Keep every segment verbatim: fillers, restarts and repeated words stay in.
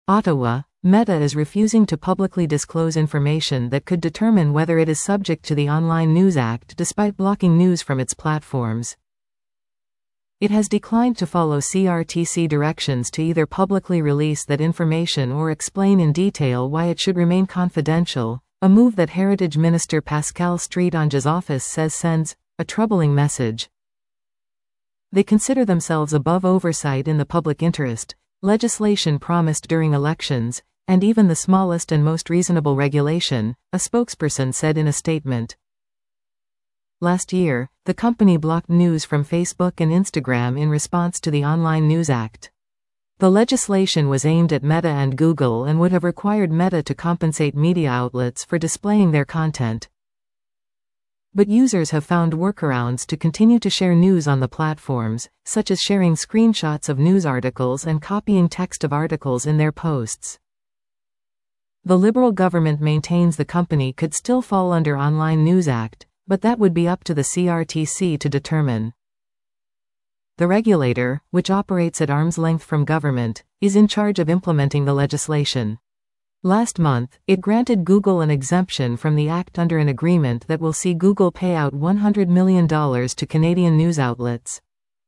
Ottawa, Meta is refusing to publicly disclose information that could determine whether it is subject to the Online News Act despite blocking news from its platforms. It has declined to follow C R T C directions to either publicly release that information or explain in detail why it should remain confidential, a move that Heritage Minister Pascal Streetange's office says sends a troubling message. They consider themselves above oversight in the public interest, legislation promised during elections, and even the smallest and most reasonable regulation, a spokesperson said in a statement. Last year, the company blocked news from Facebook and Instagram in response to the Online News Act. The legislation was aimed at Meta and Google and would have required Meta to compensate media outlets for displaying their content. But users have found workarounds to continue to share news on the platforms, such as sharing screenshots of news articles and copying text of articles in their posts. The Liberal government maintains the company could still fall under Online News Act, but that would be up to the C R T C to determine. The regulator, which operates at arm's length from government, is in charge of implementing the legislation. Last month, it granted Google an exemption from the act under an agreement that will see Google pay out one hundred million dollars to Canadian news outlets.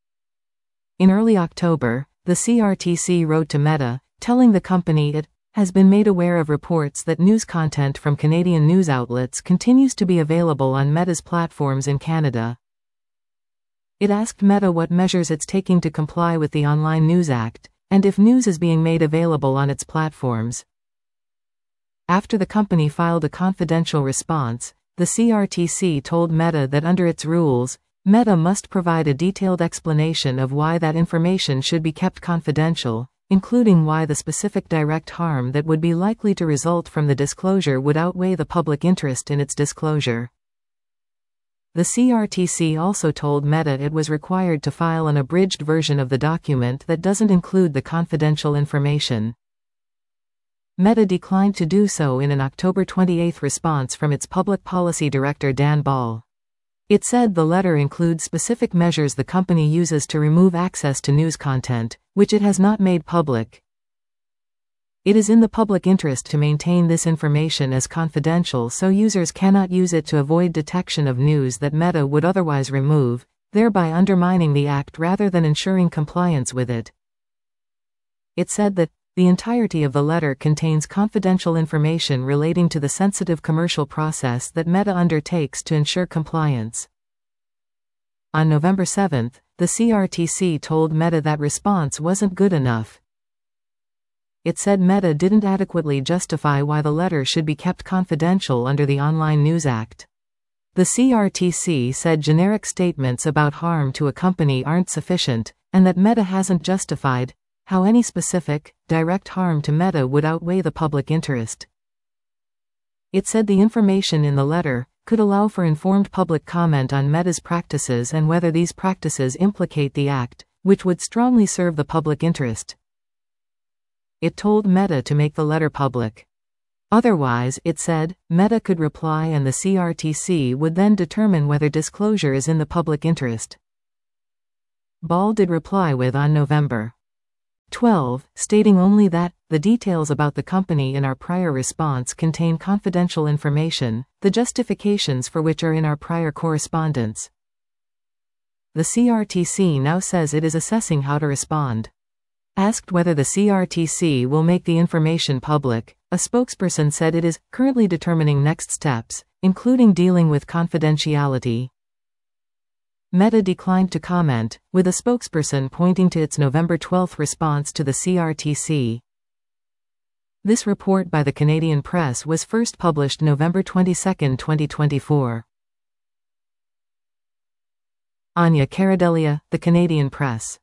In early October, the C R T C wrote to Meta, telling the company it has been made aware of reports that news content from Canadian news outlets continues to be available on Meta's platforms in Canada. It asked Meta what measures it's taking to comply with the Online News Act, and if news is being made available on its platforms. After the company filed a confidential response, the C R T C told Meta that under its rules, Meta must provide a detailed explanation of why that information should be kept confidential, including why the specific direct harm that would be likely to result from the disclosure would outweigh the public interest in its disclosure. The C R T C also told Meta it was required to file an abridged version of the document that doesn't include the confidential information. Meta declined to do so in an October twenty-eighth response from its public policy director Dan Ball. It said the letter includes specific measures the company uses to remove access to news content, which it has not made public. It is in the public interest to maintain this information as confidential so users cannot use it to avoid detection of news that Meta would otherwise remove, thereby undermining the act rather than ensuring compliance with it. It said that the entirety of the letter contains confidential information relating to the sensitive commercial process that Meta undertakes to ensure compliance. On November seventh, the C R T C told Meta that response wasn't good enough. It said Meta didn't adequately justify why the letter should be kept confidential under the Online News Act. The C R T C said generic statements about harm to a company aren't sufficient, and that Meta hasn't justified how any specific, direct harm to Meta would outweigh the public interest. It said the information in the letter could allow for informed public comment on Meta's practices and whether these practices implicate the act, which would strongly serve the public interest. It told Meta to make the letter public. Otherwise, it said, Meta could reply and the C R T C would then determine whether disclosure is in the public interest. Ball did reply with on November twelfth, stating only that the details about the company in our prior response contain confidential information, the justifications for which are in our prior correspondence. The C R T C now says it is assessing how to respond. Asked whether the C R T C will make the information public, a spokesperson said it is currently determining next steps, including dealing with confidentiality. Meta declined to comment, with a spokesperson pointing to its November twelfth response to the C R T C. This report by the Canadian Press was first published November twenty-second, twenty twenty-four. Anya Caradelia, The Canadian Press.